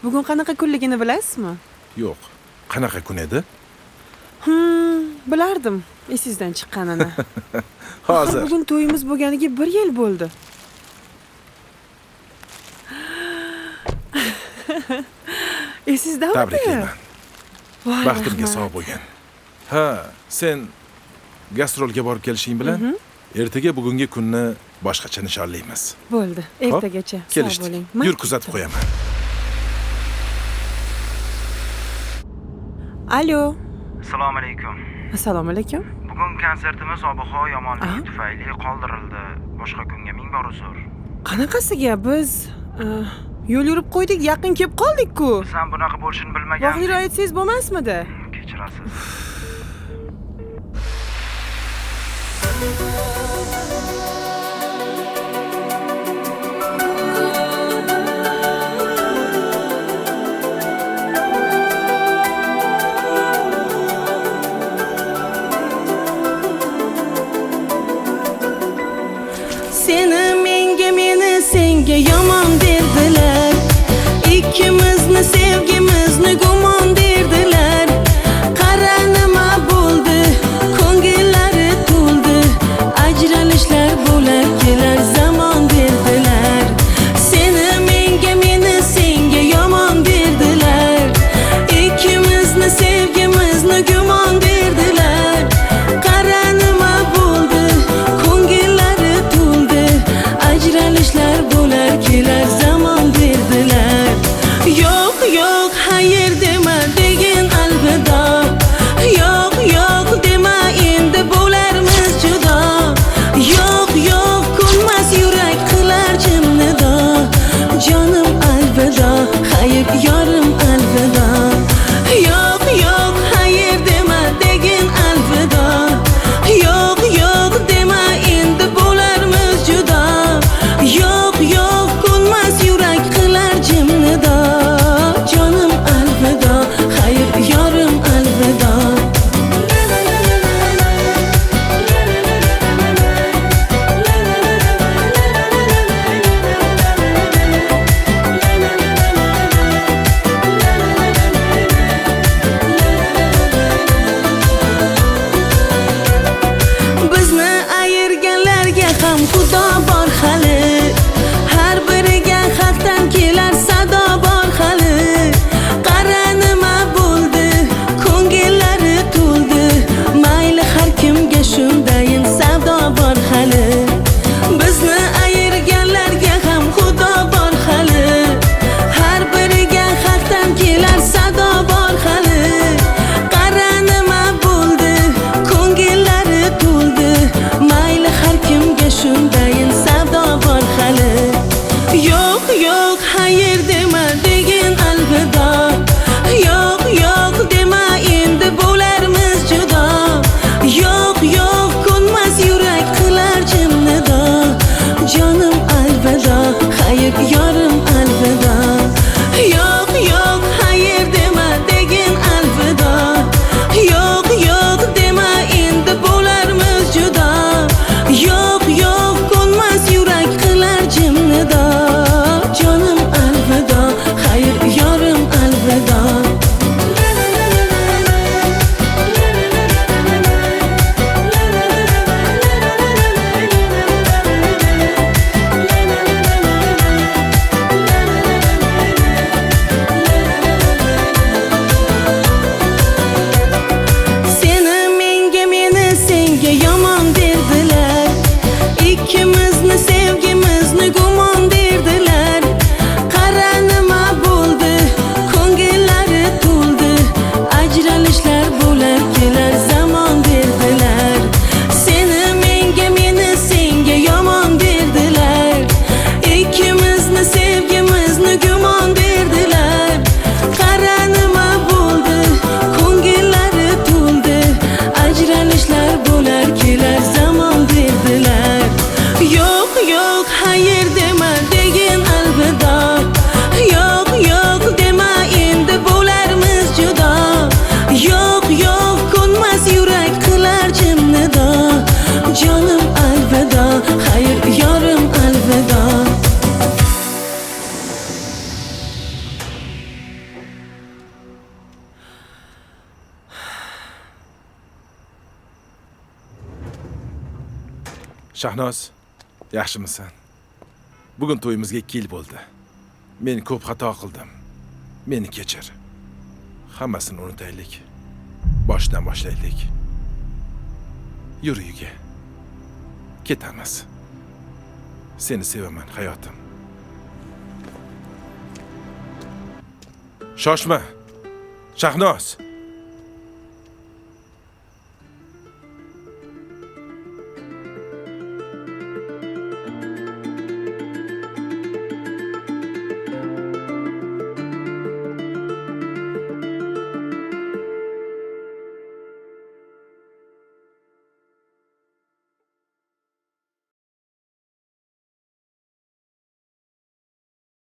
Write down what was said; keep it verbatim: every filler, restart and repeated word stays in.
Bugun qanaqa kunligini bilasizmi? Yo'q. Qanaqa kun edi? Hmm, bilardim esingizdan chiqqanini. Hozir. Bugun to'yimiz bo'lganiga bir yil bo'ldi. Esizdami? Tabriklayman. Voy, Baxtimga rahmat. sog' bo'lgin. Ha, sen gastrolga borib kelishing bilan ertaga bugungi kunni boshqacha nishonlaymiz. Bo'ldi. Ertagacha. Sog' Kelishdik. bo'ling. Yur kuzatib qo'yaman. Alo. Assalomu alaykum. Assalomu alaykum. Bugun konsertimiz ob-havo yomonligi Aha. tufayli qoldirildi. Boshqa kunga ming bor uzr. Qanaqasiga biz uh, yo'l yurib qo'ydik, yaqin kelib qoldik-ku. Biz ham bunaqa bo'lishini bilmagandik. Voqea aytsangiz bo'lmasmidi? Kechirasiz. Seni menga, meni senga yomon derdilar. Ikkimizni sevgimizni gumon derdilar. Qara nima bo'ldi, ko'ngillari to'ldi. Ajralishlar bo'lar kelar zamon derdilar. Seni menga, meni senga yomon derdilar. Ikkimizni sevgimizni gumon derdilar. Qara nima bo'ldi, ko'ngillari to'ldi. Ajralishlar bo'lar kelar zamon derdilar. Yo'q, yo'q, xayr dema degin alvido. Yo'q, yo'q dema endi bo'larmiz judo. Yo'q, yo'q, ko'nmas yurak qilar jimnido. Jonim alvido, xayr yorim alvido. Yo'q, yo'q, xayr dema degin alvido. Yo'q, yo'q dema endi bo'larmiz judo. Yo'q, yo'q, ko'nmas yurak qilar jimnido. Jonim alvido, xayr yorim alvido. Bizni ayirganlarga ham xudo bor hali. Har biriga haqdan kelar sado bor hali. Qara nima bo'ldi, ko'ngillari to'ldi. Mayli har kimga shundayin savdo bor hali. Bizni ayirganlarga ham xudo bor hali. Har biriga haqdan kelar sado bor hali. Qara nima bo'ldi, ko'ngillari to'ldi. Mayli har kimga shundayin savdo bor hali. Yo'q, yo'q, xayr dema degin alvido. Yo'q, yo'q dema endi bo'larmiz judo. Yo'q, yo'q, ko'nmas yurak qilar jimnido. Jonim alvido, xayr yorim alvido. Yo'q, yo'q, xayr dema degin alvido. Yo'q, yo'q dema endi bo'larmiz judo. Yo'q, yo'q, ko'nmas yurak qilar jimnido. Jonim alvido, Shahnoz, yaxshimisan? Bugun to'yimizga ikki yil bo'ldi. Men ko'p xato qildim. Meni kechir. Hammasini unutaylik. Boshdan boshlaylik. Yur uyga. Ketamiz. Seni sevaman, hayotim. Shoshma. Shahnoz.